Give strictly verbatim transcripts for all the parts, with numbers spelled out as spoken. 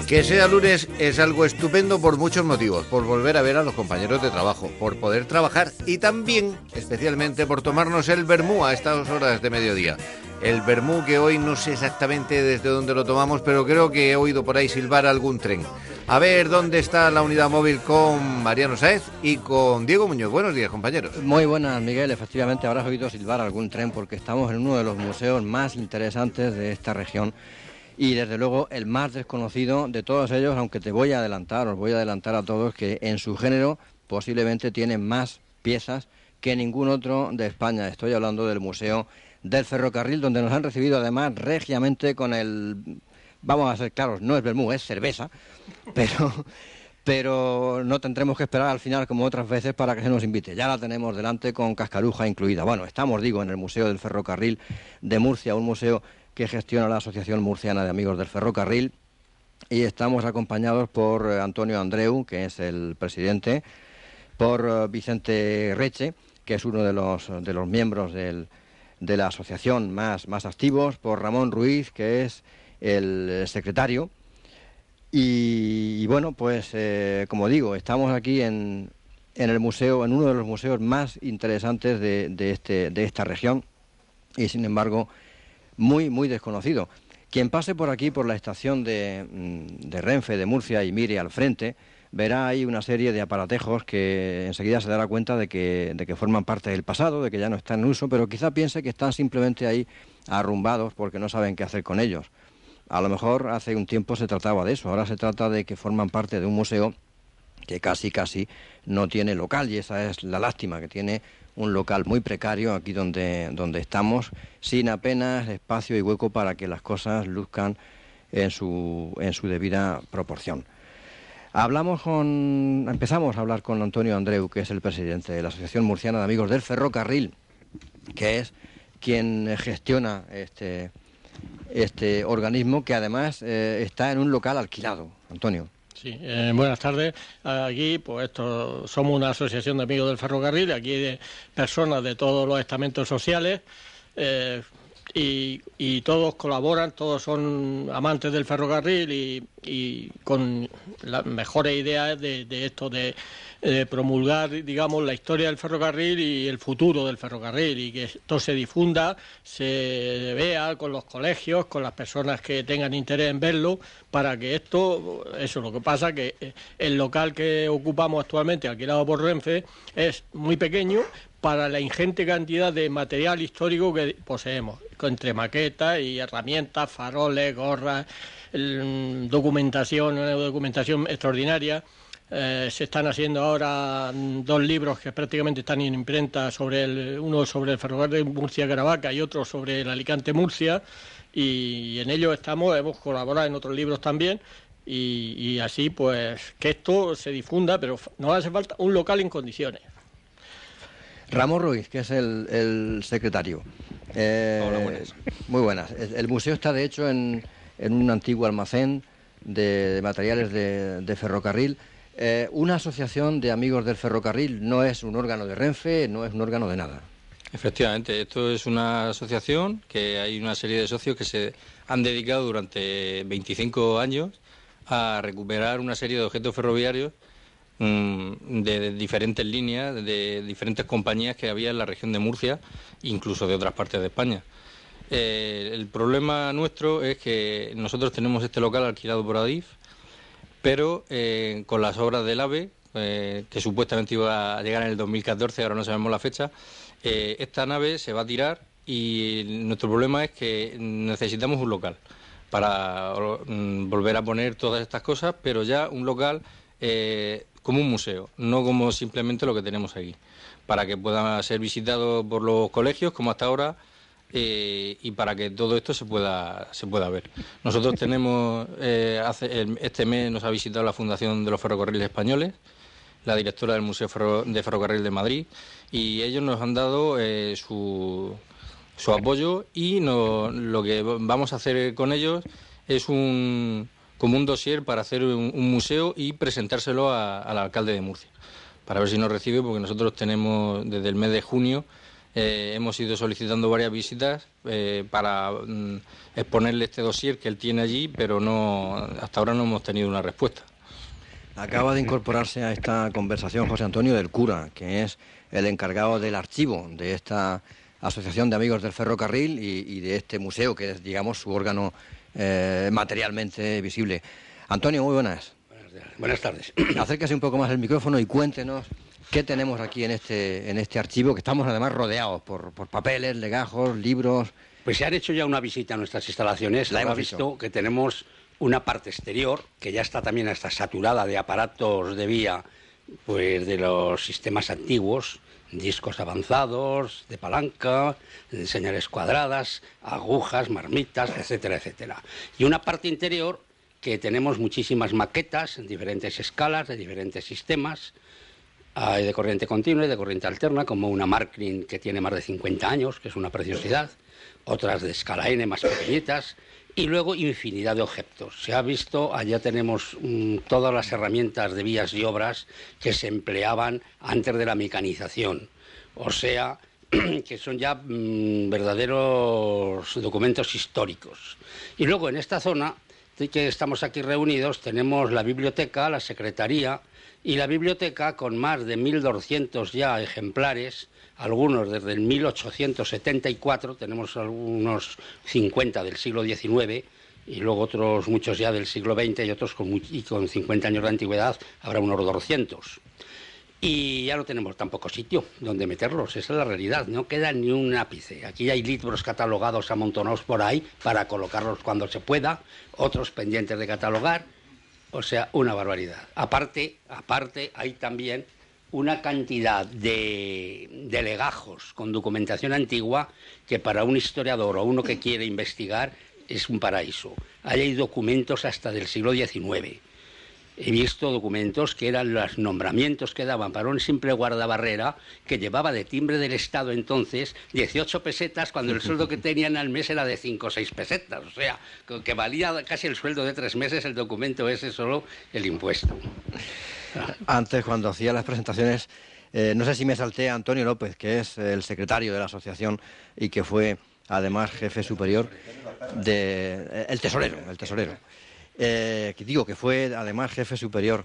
Que sea lunes es algo estupendo por muchos motivos, por volver a ver a los compañeros de trabajo, por poder trabajar y también, especialmente, por tomarnos el vermú a estas horas de mediodía. El vermú que hoy no sé exactamente desde dónde lo tomamos, pero creo que he oído por ahí silbar algún tren. A ver dónde está la unidad móvil con Mariano Sáez y con Diego Muñoz. Buenos días, compañeros. Muy buenas, Miguel. Efectivamente habrás oído silbar algún tren porque estamos en uno de los museos más interesantes de esta región. Y desde luego el más desconocido de todos ellos, aunque te voy a adelantar, os voy a adelantar a todos que en su género posiblemente tiene más piezas que ningún otro de España. Estoy hablando del Museo del Ferrocarril, donde nos han recibido además regiamente con el... Vamos a ser claros, no es vermú, es cerveza, pero... pero no tendremos que esperar al final como otras veces para que se nos invite. Ya la tenemos delante con cascaruja incluida. Bueno, estamos, digo, en el Museo del Ferrocarril de Murcia, un museo que gestiona la Asociación Murciana de Amigos del Ferrocarril, y estamos acompañados por Antonio Andreu, que es el presidente, por Vicente Reche, que es uno de los, de los miembros del, de la asociación más, más activos, por Ramón Ruiz, que es el secretario. Y, y bueno, pues eh, como digo, estamos aquí en, en el museo, en uno de los museos más interesantes de, de, este, de esta región, y sin embargo muy, muy desconocido. Quien pase por aquí, por la estación de, de Renfe de Murcia, y mire al frente, verá ahí una serie de aparatejos que enseguida se dará cuenta de que, de que forman parte del pasado, de que ya no están en uso, pero quizá piense que están simplemente ahí arrumbados porque no saben qué hacer con ellos. A lo mejor hace un tiempo se trataba de eso, ahora se trata de que forman parte de un museo que casi, casi no tiene local, y esa es la lástima, que tiene un local muy precario aquí donde, donde estamos, sin apenas espacio y hueco para que las cosas luzcan en su, en su debida proporción. Hablamos con, empezamos a hablar con Antonio Andreu, que es el presidente de la Asociación Murciana de Amigos del Ferrocarril, que es quien gestiona este, este organismo, que además eh, está en un local alquilado. Antonio. Sí, eh, buenas tardes. Aquí, pues esto, somos una asociación de amigos del ferrocarril, aquí de personas de todos los estamentos sociales, eh, y, y todos colaboran, todos son amantes del ferrocarril y, y con las mejores ideas de, de esto de, de promulgar, digamos, la historia del ferrocarril y el futuro del ferrocarril, y que esto se difunda, se vea con los colegios, con las personas que tengan interés en verlo, para que esto, eso, lo que pasa que el local que ocupamos actualmente, alquilado por Renfe, es muy pequeño para la ingente cantidad de material histórico que poseemos, entre maquetas y herramientas, faroles, gorras, documentación, una documentación extraordinaria. Eh, se están haciendo ahora dos libros que prácticamente están en imprenta, sobre el, uno sobre el ferrocarril de Murcia-Caravaca y otro sobre el Alicante-Murcia, y en ello estamos, hemos colaborado en otros libros también, y, y así pues que esto se difunda, pero nos hace falta un local en condiciones. Ramón Ruiz, que es el, el secretario. Eh, Hola, buenas. Muy buenas. El, el museo está, de hecho, en, en un antiguo almacén de, de materiales de, de ferrocarril. Eh, una asociación de amigos del ferrocarril no es un órgano de Renfe, no es un órgano de nada. Efectivamente, esto es una asociación que hay una serie de socios que se han dedicado durante veinticinco años a recuperar una serie de objetos ferroviarios de diferentes líneas, de diferentes compañías que había en la región de Murcia, incluso de otras partes de España. Eh, el problema nuestro es que nosotros tenemos este local alquilado por Adif, pero eh, con las obras del AVE, eh, que supuestamente iba a llegar en el dos mil catorce, ahora no sabemos la fecha, eh, esta nave se va a tirar, y nuestro problema es que necesitamos un local para mm, volver a poner todas estas cosas, pero ya un local eh, como un museo, no como simplemente lo que tenemos aquí, para que pueda ser visitado por los colegios como hasta ahora, eh, y para que todo esto se pueda se pueda ver. Nosotros tenemos, eh, hace, el, este mes nos ha visitado la Fundación de los Ferrocarriles Españoles, la directora del Museo Ferro, de Ferrocarril de Madrid, y ellos nos han dado eh, su, su apoyo, y no, lo que vamos a hacer con ellos es un... como un dossier para hacer un, un museo y presentárselo a, al alcalde de Murcia, para ver si nos recibe, porque nosotros tenemos desde el mes de junio eh, hemos ido solicitando varias visitas eh, para mm, exponerle este dossier que él tiene allí, pero no, hasta ahora no hemos tenido una respuesta. Acaba de incorporarse a esta conversación José Antonio del Cura, que es el encargado del archivo de esta Asociación de Amigos del Ferrocarril y, y de este museo, que es, digamos, su órgano eh, materialmente visible. Antonio, muy buenas. Buenas tardes. Acérquese un poco más el micrófono y cuéntenos qué tenemos aquí en este, en este archivo, que estamos además rodeados por, por papeles, legajos, libros. Pues se han hecho ya una visita a nuestras instalaciones. La hemos visto visto que tenemos una parte exterior que ya está también hasta saturada de aparatos de vía, pues de los sistemas antiguos, discos avanzados, de palanca, de señales cuadradas, agujas, marmitas, etcétera, etcétera. Y una parte interior que tenemos muchísimas maquetas en diferentes escalas, de diferentes sistemas. Hay de corriente continua y de corriente alterna, como una Markling que tiene más de cincuenta años, que es una preciosidad. Otras de escala N, más pequeñitas. Y luego infinidad de objetos. Se ha visto, allá tenemos mmm, todas las herramientas de vías y obras que se empleaban antes de la mecanización. O sea, que son ya mmm, verdaderos documentos históricos. Y luego en esta zona que estamos aquí reunidos tenemos la biblioteca, la secretaría y la biblioteca con más de mil doscientos ya ejemplares, algunos desde el mil ochocientos setenta y cuatro, tenemos algunos cincuenta del siglo diecinueve y luego otros muchos ya del siglo veinte y otros con, y con cincuenta años de antigüedad, habrá unos doscientos. Y ya no tenemos tampoco sitio donde meterlos, esa es la realidad, no queda ni un ápice. Aquí hay libros catalogados amontonados por ahí para colocarlos cuando se pueda, otros pendientes de catalogar, o sea, una barbaridad. Aparte, aparte hay también una cantidad de, de legajos con documentación antigua que para un historiador o uno que quiere investigar es un paraíso. Ahí hay documentos hasta del siglo diecinueve. He visto documentos que eran los nombramientos que daban para un simple guardabarrera que llevaba de timbre del Estado entonces dieciocho pesetas cuando el sueldo que tenían al mes era de cinco o seis pesetas. O sea, que valía casi el sueldo de tres meses el documento ese, solo el impuesto. Antes, cuando hacía las presentaciones, eh, no sé si me salté a Antonio López, que es el secretario de la asociación y que fue además jefe superior de... Eh, el tesorero, el tesorero. Eh, que digo que fue además jefe superior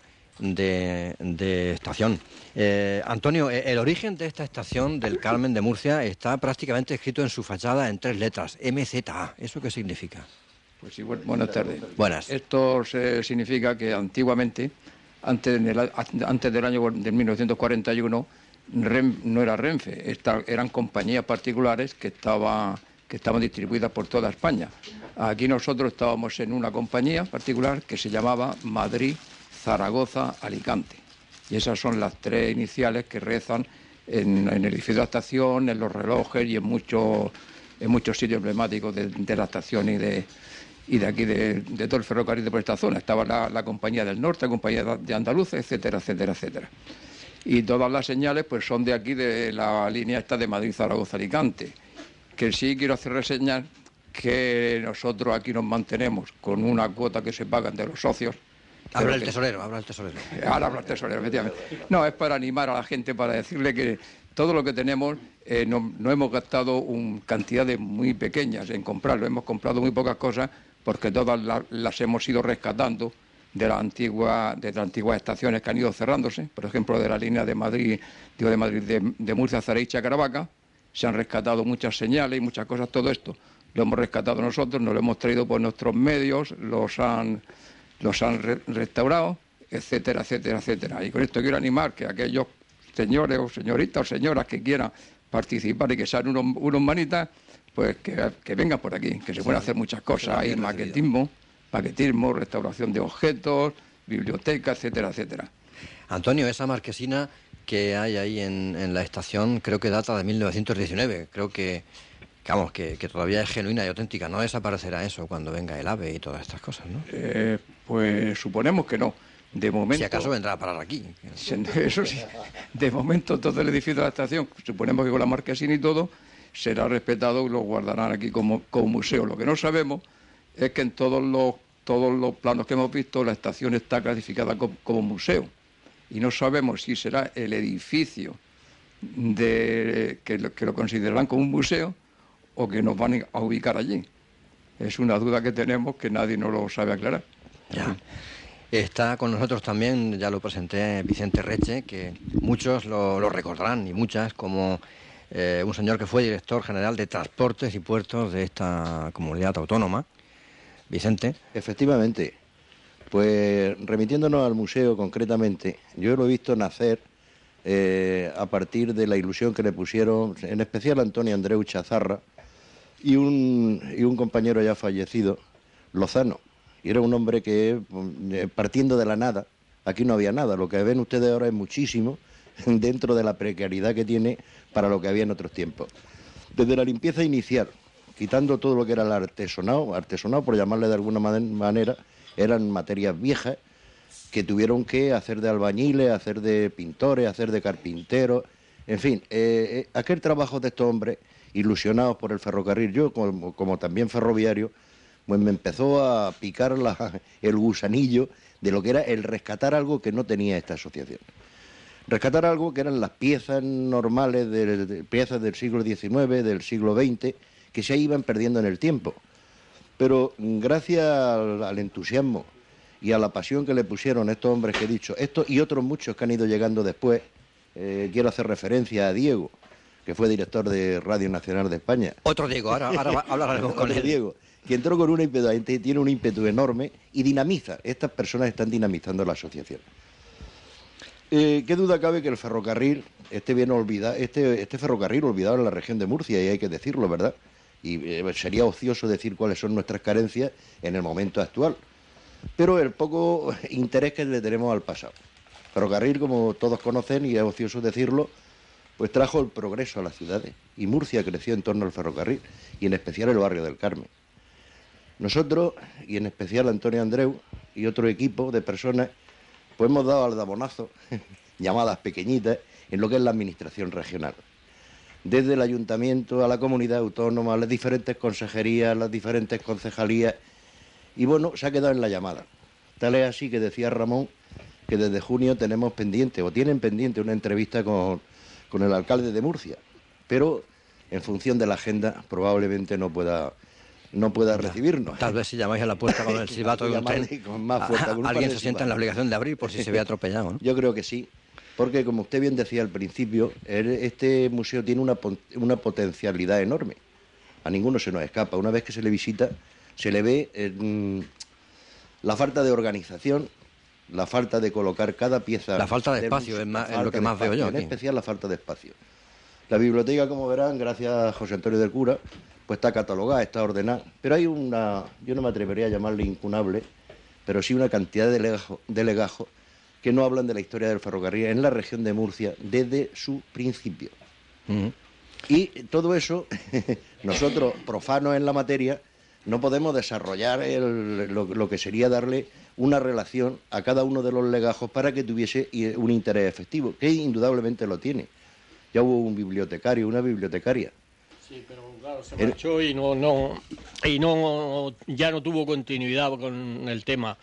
de, de estación. Eh, Antonio, el origen de esta estación del Carmen de Murcia está prácticamente escrito en su fachada en tres letras, M Z A. ¿Eso qué significa? Pues sí, bueno, buenas tardes. Buenas. Esto se, significa que antiguamente, antes, en el, antes del año de mil novecientos cuarenta y uno, Ren, no era Renfe, esta, eran compañías particulares que, estaba, que estaban distribuidas por toda España. Aquí nosotros estábamos en una compañía particular que se llamaba Madrid, Zaragoza, Alicante. Y esas son las tres iniciales que rezan en, en el edificio de la estación, en los relojes y en muchos, en muchos sitios emblemáticos de, de la estación y de, y de aquí, de, de todo el ferrocarril de por esta zona. Estaba la, la Compañía del Norte, la Compañía de Andalucía, etcétera, etcétera, etcétera. Y todas las señales pues son de aquí, de la línea esta de Madrid, Zaragoza, Alicante. Que sí quiero hacer reseñar que nosotros aquí nos mantenemos con una cuota que se pagan de los socios. Habla el que... tesorero, habla el tesorero. Ahora habla el tesorero, efectivamente. No, es para animar a la gente, para decirle que todo lo que tenemos eh, no, no hemos gastado un, cantidades muy pequeñas en comprarlo, hemos comprado muy pocas cosas porque todas la, las hemos ido rescatando de las antiguas de las antiguas estaciones que han ido cerrándose, por ejemplo de la línea de Madrid, digo de Madrid, de, de Murcia, Zareicha, Caravaca, se han rescatado muchas señales y muchas cosas, todo esto lo hemos rescatado nosotros, nos lo hemos traído por nuestros medios, los han, los han re restaurado, etcétera, etcétera, etcétera. Y con esto quiero animar que aquellos señores o señoritas o señoras que quieran participar y que sean unos, unos manitas, pues que, que vengan por aquí, que se pueden hacer muchas cosas. Hay maquetismo, paquetismo, restauración de objetos, biblioteca, etcétera, etcétera. Antonio, esa marquesina que hay ahí en, en la estación creo que data de mil novecientos diecinueve, creo que... Vamos, que, que todavía es genuina y auténtica. No desaparecerá eso cuando venga el AVE y todas estas cosas, ¿no? Eh, pues suponemos que no. De momento... Si acaso vendrá a parar aquí. Eso sí. De momento todo el edificio de la estación, suponemos que con la marquesina y todo, será respetado y lo guardarán aquí como, como museo. Lo que no sabemos es que en todos los, todos los planos que hemos visto la estación está clasificada como, como museo. Y no sabemos si será el edificio de que lo, que lo considerarán como un museo o que nos van a ubicar allí. Es una duda que tenemos que nadie nos lo sabe aclarar. Ya. Está con nosotros también, ya lo presenté, Vicente Reche, que muchos lo, lo recordarán, y muchas, como eh, un señor que fue director general de Transportes y Puertos de esta comunidad autónoma. Vicente. Efectivamente. Pues remitiéndonos al museo concretamente, yo lo he visto nacer eh, a partir de la ilusión que le pusieron, en especial Antonio Andreu Chazarra y un, y un compañero ya fallecido, Lozano. Y era un hombre que, partiendo de la nada, aquí no había nada. Lo que ven ustedes ahora es muchísimo dentro de la precariedad que tiene para lo que había en otros tiempos. Desde la limpieza inicial, quitando todo lo que era el artesonado, artesonado por llamarle de alguna manera, eran materias viejas que tuvieron que hacer de albañiles, hacer de pintores, hacer de carpinteros, en fin, eh, eh, aquel trabajo de estos hombres ilusionados por el ferrocarril. Yo, como, como también ferroviario, pues me empezó a picar la, el gusanillo de lo que era el rescatar algo que no tenía esta asociación. Rescatar algo que eran las piezas normales, de, de, piezas del siglo diecinueve, del siglo veinte, que se iban perdiendo en el tiempo. Pero gracias al, al entusiasmo y a la pasión que le pusieron estos hombres que he dicho, estos y otros muchos que han ido llegando después, eh, quiero hacer referencia a Diego, que fue director de Radio Nacional de España. Otro Diego, ahora, ahora hablaremos con él. Diego, que entró con un ímpetu, tiene un ímpetu enorme y dinamiza. Estas personas están dinamizando la asociación. Eh, ¿Qué duda cabe que el ferrocarril esté bien olvidado, este, este ferrocarril olvidado en la región de Murcia, y hay que decirlo, ¿verdad? Y eh, sería ocioso decir cuáles son nuestras carencias en el momento actual. Pero el poco interés que le tenemos al pasado. Ferrocarril, como todos conocen, y es ocioso decirlo, pues trajo el progreso a las ciudades. Y Murcia creció en torno al ferrocarril, y en especial el barrio del Carmen. Nosotros, y en especial Antonio Andreu y otro equipo de personas, pues hemos dado aldabonazo, llamadas pequeñitas, en lo que es la administración regional. Desde el ayuntamiento a la comunidad autónoma, a las diferentes consejerías, las diferentes concejalías, y bueno, se ha quedado en la llamada. Tal es así que decía Ramón que desde junio tenemos pendiente, o tienen pendiente, una entrevista con, con el alcalde de Murcia, pero en función de la agenda probablemente no pueda... no pueda recibirnos. Tal vez si llamáis a la puerta con el silbato de un tren, con más fuerza, con alguien se sienta en la obligación de abrir por si se ve atropellado, ¿no? Yo creo que sí, porque como usted bien decía al principio, este museo tiene una, una potencialidad enorme. A ninguno se nos escapa. Una vez que se le visita, se le ve eh, la falta de organización, la falta de colocar cada pieza... La falta de espacio es, más, es lo que más veo yo aquí. En especial la falta de espacio. La biblioteca, como verán, gracias a José Antonio del Cura, pues está catalogada, está ordenada, pero hay una, yo no me atrevería a llamarle incunable, pero sí una cantidad de legajos, de legajos que no hablan de la historia del ferrocarril en la región de Murcia desde su principio. Uh-huh. Y todo eso, nosotros, profanos en la materia, no podemos desarrollar el, lo, lo que sería darle una relación a cada uno de los legajos para que tuviese un interés efectivo, que indudablemente lo tiene. Ya hubo un bibliotecario, una bibliotecaria. Sí, pero claro, se marchó y no, no, y no, ya no tuvo continuidad con el tema.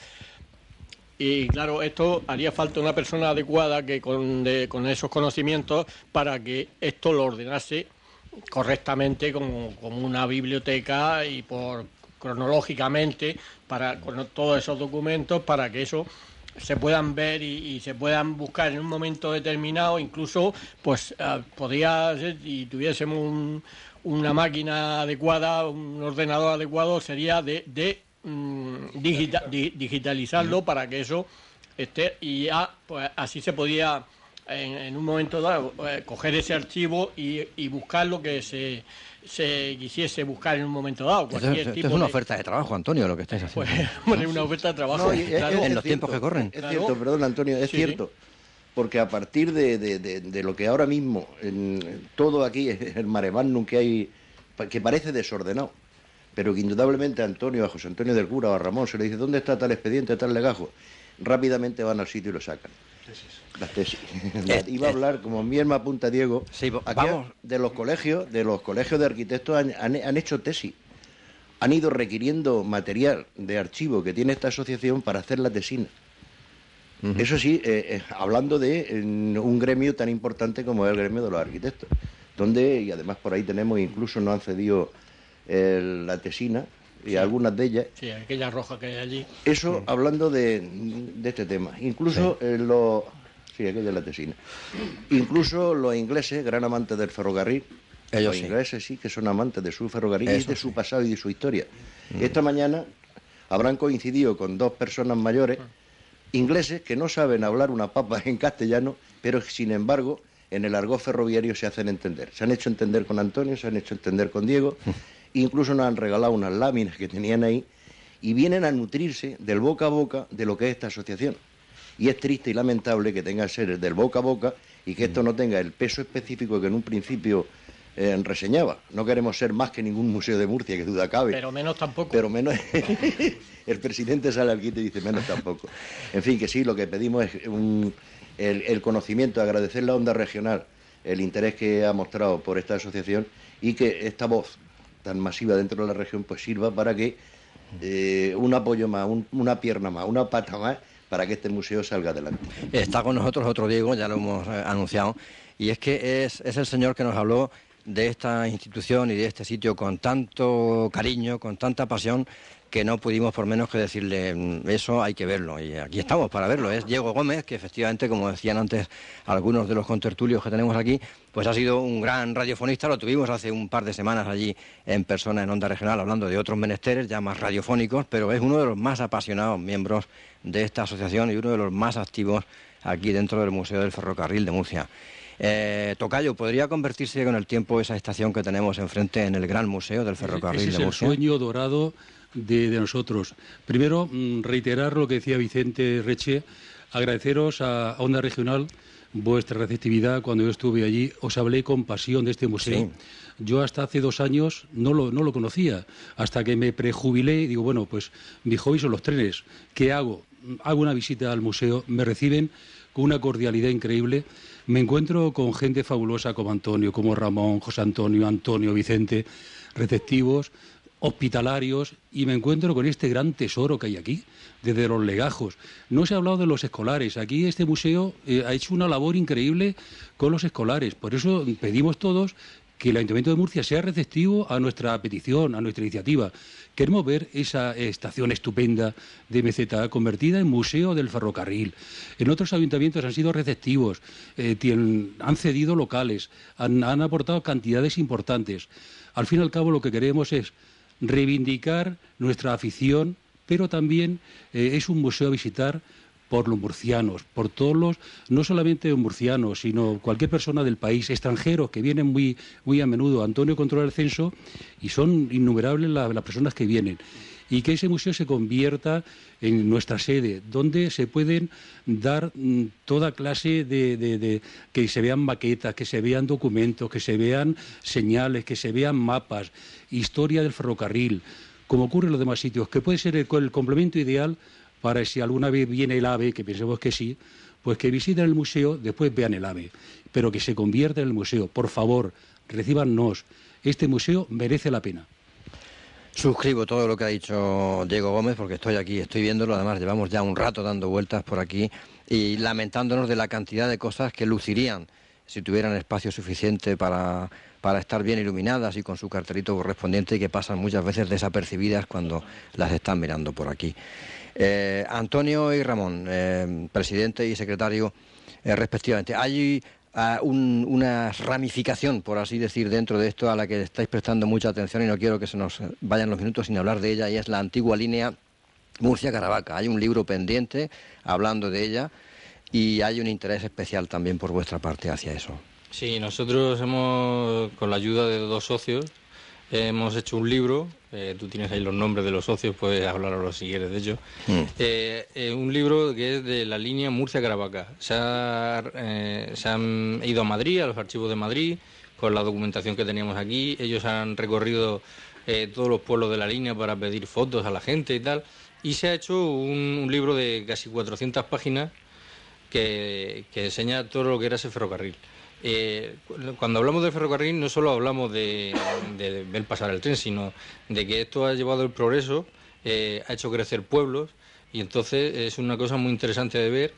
Y claro, esto haría falta una persona adecuada que con, de, con esos conocimientos para que esto lo ordenase correctamente como, como una biblioteca y por cronológicamente para con todos esos documentos para que eso se puedan ver y, y se puedan buscar en un momento determinado. Incluso pues uh, podría ser, si tuviésemos un, una máquina adecuada, un ordenador adecuado, sería de, de um, digita, di, digitalizarlo para que eso esté y ya pues así se podía en, en un momento dado eh, coger ese archivo y, y buscar lo que se se quisiese buscar en un momento dado. Cualquier esto, tipo esto es una de... oferta de trabajo, Antonio, lo que estáis haciendo. Pues, bueno, una oferta de trabajo. No, es, claro. es, es en los cierto, tiempos que corren. Es claro. cierto, perdón, Antonio, es sí, cierto. Sí. Porque a partir de, de, de, de lo que ahora mismo, en, todo aquí, el mare magnum que hay, que parece desordenado, pero que indudablemente a Antonio, a José Antonio del Cura o a Ramón se le dice, ¿dónde está tal expediente, tal legajo? Rápidamente van al sitio y lo sacan. Tesis. Las tesis. Eh, Iba a hablar, como bien me apunta Diego, sí, aquí vamos. de los colegios, de los colegios de arquitectos han, han, han hecho tesis. Han ido requiriendo material de archivo que tiene esta asociación para hacer la tesina. Uh-huh. Eso sí, eh, eh, hablando de eh, un gremio tan importante como es el gremio de los arquitectos, donde, y además por ahí tenemos, incluso nos han cedido eh, la tesina, y sí, algunas de ellas. Sí, aquella roja que hay allí. Eso, sí. hablando de, de este tema. Incluso sí. eh, los... Sí, aquella es la tesina. Incluso los ingleses, gran amantes del ferrocarril, ellos los sí. ingleses sí que son amantes de su ferrocarril Eso y de sí. su pasado y de su historia. Mm. Esta mañana habrán coincidido con dos personas mayores, ingleses, que no saben hablar una papa en castellano, pero sin embargo en el argot ferroviario se hacen entender. Se han hecho entender con Antonio, se han hecho entender con Diego, incluso nos han regalado unas láminas que tenían ahí y vienen a nutrirse del boca a boca de lo que es esta asociación. Y es triste y lamentable que tenga que ser del boca a boca y que esto no tenga el peso específico que en un principio eh, reseñaba. No queremos ser más que ningún museo de Murcia, que duda cabe. Pero menos tampoco. Pero menos... El presidente sale al quite y dice menos tampoco. En fin, que sí, lo que pedimos es un, el, el conocimiento, agradecer la Onda Regional, el interés que ha mostrado por esta asociación y que esta voz tan masiva dentro de la región pues sirva para que eh, un apoyo más, un, una pierna más, una pata más, para que este museo salga adelante. Está con nosotros otro Diego, ya lo hemos eh, anunciado, y es que es, es el señor que nos habló de esta institución y de este sitio con tanto cariño, con tanta pasión, que no pudimos por menos que decirle eso hay que verlo, y aquí estamos para verlo. Es Diego Gómez, que efectivamente, como decían antes algunos de los contertulios que tenemos aquí, pues ha sido un gran radiofonista. Lo tuvimos hace un par de semanas allí en persona en Onda Regional, hablando de otros menesteres ya más radiofónicos, pero es uno de los más apasionados miembros de esta asociación y uno de los más activos aquí dentro del Museo del Ferrocarril de Murcia. Eh, Tocayo, ¿podría convertirse con el tiempo esa estación que tenemos enfrente en el gran museo del Ferrocarril Ese de Murcia? Es el sueño dorado de, de nosotros. Primero, reiterar lo que decía Vicente Reche, agradeceros a Onda Regional vuestra receptividad. Cuando yo estuve allí os hablé con pasión de este museo. Sí. Yo hasta hace dos años no lo, no lo conocía, hasta que me prejubilé y digo, bueno, pues mi hobby son los trenes. ¿Qué hago? Hago una visita al museo, me reciben con una cordialidad increíble. Me encuentro con gente fabulosa como Antonio, como Ramón, José Antonio, Antonio, Vicente, receptivos, hospitalarios, y me encuentro con este gran tesoro que hay aquí, desde los legajos. No se ha hablado de los escolares. Aquí este museo eh, ha hecho una labor increíble con los escolares. Por eso pedimos todos que el Ayuntamiento de Murcia sea receptivo a nuestra petición, a nuestra iniciativa. Queremos ver esa estación estupenda de M Z A convertida en museo del ferrocarril. En otros ayuntamientos han sido receptivos, eh, tienen, han cedido locales, han, han aportado cantidades importantes. Al fin y al cabo lo que queremos es reivindicar nuestra afición, pero también eh, es un museo a visitar por los murcianos, por todos los, no solamente murcianos, sino cualquier persona del país, extranjeros que vienen muy, muy a menudo. Antonio controla el censo y son innumerables la, las personas que vienen. Y que ese museo se convierta en nuestra sede, donde se pueden dar mm, toda clase de, de, de... que se vean maquetas, que se vean documentos, que se vean señales, que se vean mapas, historia del ferrocarril, como ocurre en los demás sitios, que puede ser el, el complemento ideal para si alguna vez viene el AVE, que pensemos que sí, pues que visiten el museo, después vean el AVE, pero que se convierta en el museo. Por favor, recíbanos. Este museo merece la pena. Suscribo todo lo que ha dicho Diego Gómez, porque estoy aquí, estoy viéndolo. Además, llevamos ya un rato dando vueltas por aquí y lamentándonos de la cantidad de cosas que lucirían si tuvieran espacio suficiente para, para estar bien iluminadas y con su cartelito correspondiente, y que pasan muchas veces desapercibidas cuando las están mirando por aquí. Eh, Antonio y Ramón, eh, presidente y secretario eh, respectivamente, hay uh, un, una ramificación, por así decir, dentro de esto a la que estáis prestando mucha atención y no quiero que se nos vayan los minutos sin hablar de ella, y es la antigua línea Murcia-Caravaca. Hay un libro pendiente hablando de ella y hay un interés especial también por vuestra parte hacia eso. Sí, nosotros hemos, con la ayuda de dos socios, hemos hecho un libro, eh, tú tienes ahí los nombres de los socios, puedes hablarlo si quieres de ello. Mm. Eh, eh, un libro que es de la línea Murcia-Caravaca. Se, ha, eh, se han ido a Madrid, a los archivos de Madrid, con la documentación que teníamos aquí. Ellos han recorrido eh, todos los pueblos de la línea para pedir fotos a la gente y tal. Y se ha hecho un, un libro de casi cuatrocientas páginas que, que enseña todo lo que era ese ferrocarril. Eh, cuando hablamos de ferrocarril no solo hablamos de, de, de ver pasar el tren, sino de que esto ha llevado el progreso, eh, ha hecho crecer pueblos, y entonces es una cosa muy interesante de ver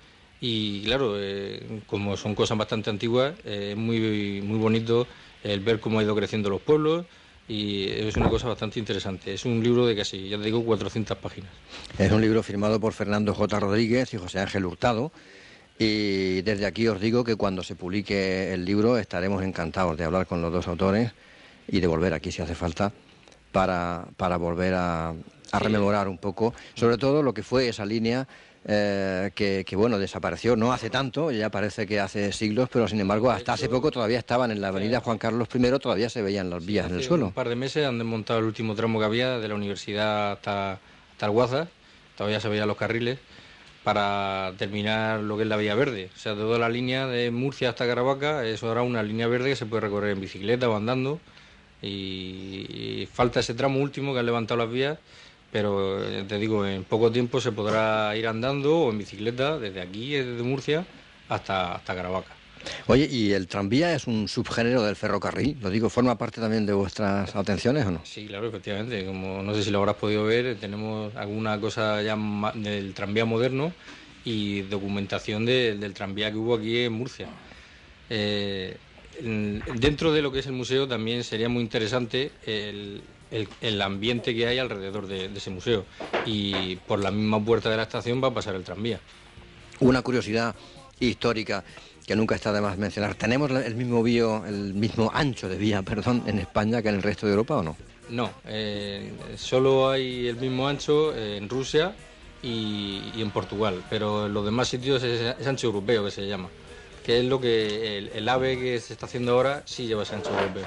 Y claro, eh, como son cosas bastante antiguas, eh, es muy, muy bonito el ver cómo ha ido creciendo los pueblos, y es una cosa bastante interesante. Es un libro de casi, ya te digo, cuatrocientas páginas. Es un libro firmado por Fernando J. Rodríguez y José Ángel Hurtado, y desde aquí os digo que cuando se publique el libro estaremos encantados de hablar con los dos autores y de volver aquí si hace falta para, para volver a, a rememorar un poco, sobre todo lo que fue esa línea eh, que, que, bueno, desapareció no hace tanto, ya parece que hace siglos, pero sin embargo hasta hace poco todavía estaban en la avenida Juan Carlos primero, todavía se veían las vías en el suelo. Un par de meses han desmontado el último tramo que había de la universidad hasta, hasta el Guaza, todavía se veían los carriles, para terminar lo que es la Vía Verde. O sea, toda la línea de Murcia hasta Caravaca, eso era una línea verde que se puede recorrer en bicicleta o andando, y, y falta ese tramo último que han levantado las vías, pero te digo, en poco tiempo se podrá ir andando o en bicicleta desde aquí, desde Murcia, hasta, hasta Caravaca. Oye, ¿y el tranvía es un subgénero del ferrocarril? Lo digo, ¿forma parte también de vuestras atenciones o no? Sí, claro, efectivamente. Como no sé si lo habrás podido ver, tenemos alguna cosa ya del tranvía moderno y documentación de, del tranvía que hubo aquí en Murcia. Eh, dentro de lo que es el museo también sería muy interesante el, el, el ambiente que hay alrededor de, de ese museo, y por la misma puerta de la estación va a pasar el tranvía. Una curiosidad histórica que nunca está de más mencionar. ¿Tenemos el mismo vío, el mismo ancho de vía, perdón, en España que en el resto de Europa o no? No, eh, solo hay el mismo ancho en Rusia y, y en Portugal, pero en los demás sitios es, es ancho europeo, que se llama, que es lo que el, el AVE que se está haciendo ahora sí lleva ese ancho europeo.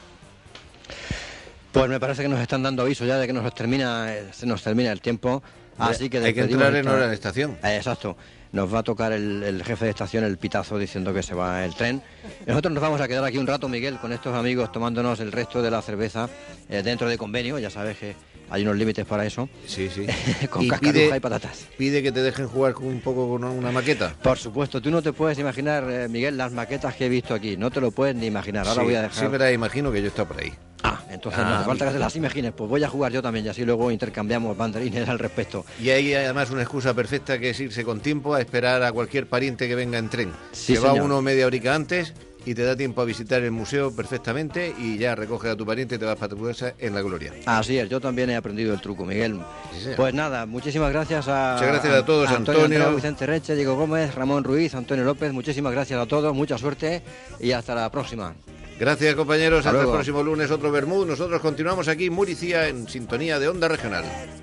Pues me parece que nos están dando aviso ya de que nos termina, se nos termina el tiempo, así que hay que entrar en hora en la estación. Eh, exacto. Nos va a tocar el, el jefe de estación el pitazo diciendo que se va el tren. Nosotros nos vamos a quedar aquí un rato, Miguel, con estos amigos tomándonos el resto de la cerveza eh, dentro de convenio. Ya sabes que hay unos límites para eso. Sí, sí. Con y cascaruja pide, y patatas. Pide que te dejen jugar un poco con una maqueta. Por supuesto, tú no te puedes imaginar, eh, Miguel, las maquetas que he visto aquí. No te lo puedes ni imaginar. Ahora sí, voy a dejar... Sí, me la imagino que yo estoy por ahí. Ah, entonces ah, no hace falta que te las imagines. Pues voy a jugar yo también y así luego intercambiamos banderines al respecto. Y hay además una excusa perfecta, que es irse con tiempo a esperar a cualquier pariente que venga en tren. Sí, que va señor. uno media horica antes y te da tiempo a visitar el museo perfectamente, y ya recoges a tu pariente y te vas para tu casa en la gloria. Así es, yo también he aprendido el truco, Miguel. Sí, pues nada, muchísimas gracias a, Muchas gracias a todos, a Antonio, Antonio. Antonio Vicente Reche, Diego Gómez, Ramón Ruiz, Antonio López. Muchísimas gracias a todos, mucha suerte y hasta la próxima. Gracias, compañeros. Hasta Hasta luego. el próximo lunes, otro Bermú. Nosotros continuamos aquí en Murcia, en sintonía de Onda Regional.